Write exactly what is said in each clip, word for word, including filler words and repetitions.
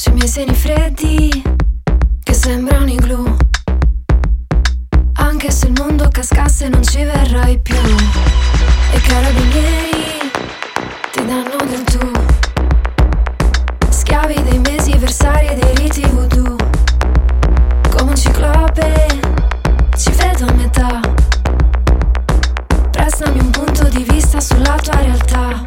sui miei seni freddi che sembrano igloo. Anche se il mondo cascasse non ci verrai più. E i carabinieri ti danno del tu. Schiavi dei mesi versari e dei riti voodoo. Come un ciclope ci vedo a metà. Prestami un punto di vista sulla tua realtà.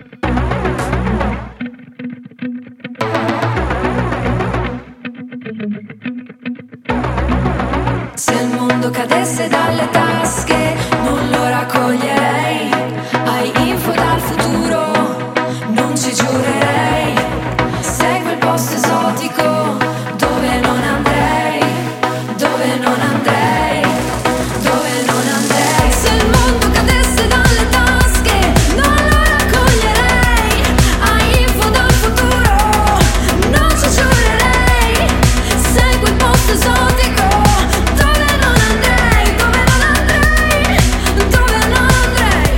Se il mondo cadesse dalle tasche non lo raccoglierei. Hai info dal futuro, non ci giurerei. Segui il posto esotico dove non andrei, dove non andrei, dove non andrei. Se il mondo cadesse dalle tasche non lo raccoglierei. Hai info dal futuro, non ci giurerei. Segui il posto esotico dove non andrei, dove non andrei, dove non andrei.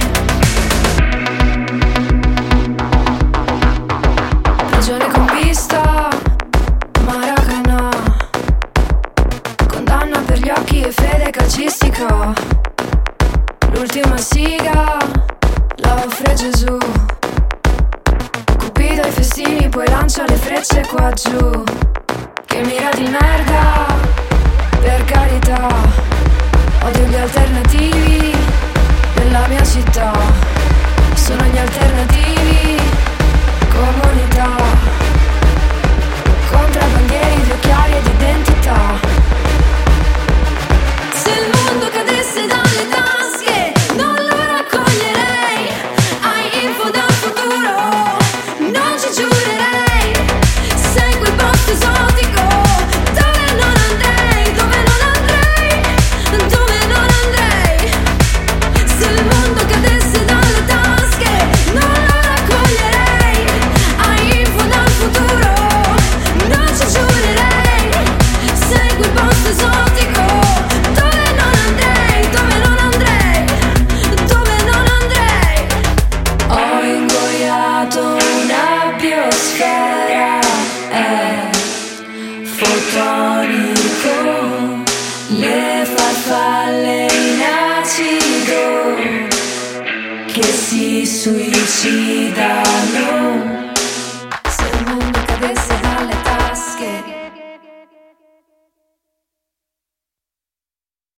Prigione con pista, Maracana. Condanna per gli occhi e fede calcistica. L'ultima siga la offre Gesù. Cupido ai festini poi lancia le frecce qua giù. Che mira di merda, per carità. Odio gli alternativi della mia città. Sono gli alternativi, comunità. Contrabbandieri di occhiali ed identità. Se il mondo cadesse dalle tasche non lo raccoglierei. Hai info dal futuro, non ci giurerei. Segui il posto esotico dove non andrei, dove non andrei, dove non andrei. Se il mondo cadesse dalle tasche non lo raccoglierei. Hai info dal futuro, non ci giurerei. Segui il posto esotico dove non andrei, dove non andrei, dove non andrei. Ho ingoiato una biosfera, è fotonico, le farfalle in acido che si suicidano.